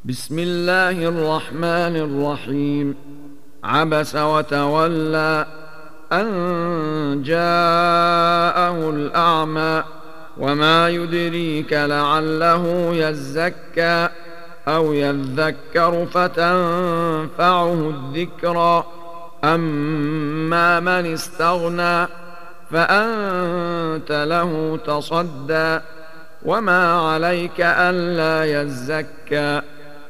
بسم الله الرحمن الرحيم. عبس وتولى أن جاءه الأعمى وما يدريك لعله يزكى أو يذكر فتنفعه الذكرى. أما من استغنى فأنت له تصدى وما عليك ألا يزكى.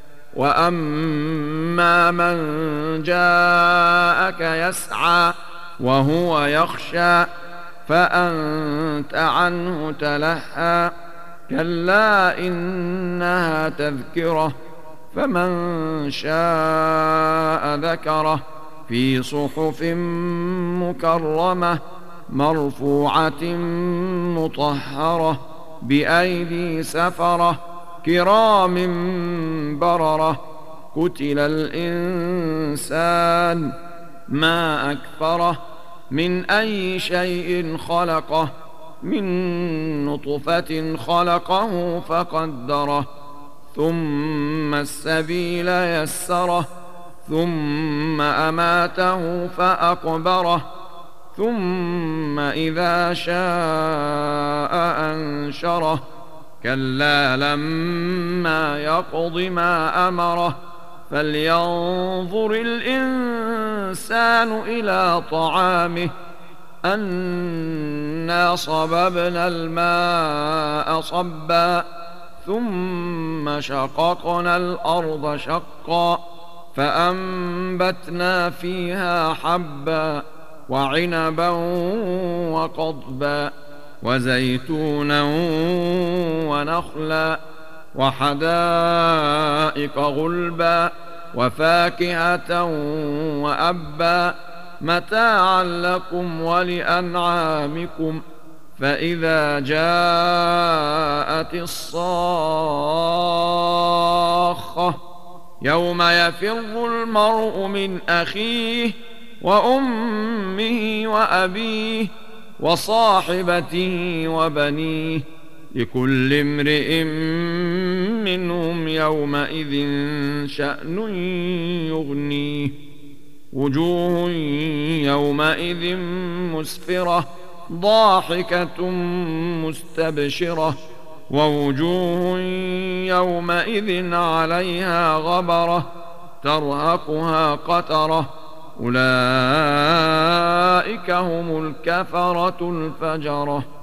وأما من جاءك يسعى وهو يخشى فأنت عنه تلهى. كلا إنها تذكرة فمن شاء ذكره في صحف مكرمة مرفوعة مطهرة بأيدي سفرة كرام بررة. قتل الإنسان ما أكفره من أي شيء خلقه من نطفة خلقه فقدره ثم السبيل يسره ثم أماته فأقبره ثم إذا شاء أنشره. كلا لما يقض ما أمره فلينظر الإنسان إلى طعامه أنا صببنا الماء صبا ثم شققنا الأرض شقا فأنبتنا فيها حبا وعنبا وقضبا وزيتونا ونخلا وحدائق غلبا وفاكهة وأبا متاعا لكم ولأنعامكم. فإذا جاءت الصاخة يوم يفر المرء من أخيه وأمه وأبيه وصاحبته وبنيه لكل امرئ منهم يومئذ شأن يغنيه. وجوه يومئذ مسفرة ضاحكة مستبشرة ووجوه يومئذ عليها غبرة ترهقها قترة أولئك هم الكفرة الفجرة.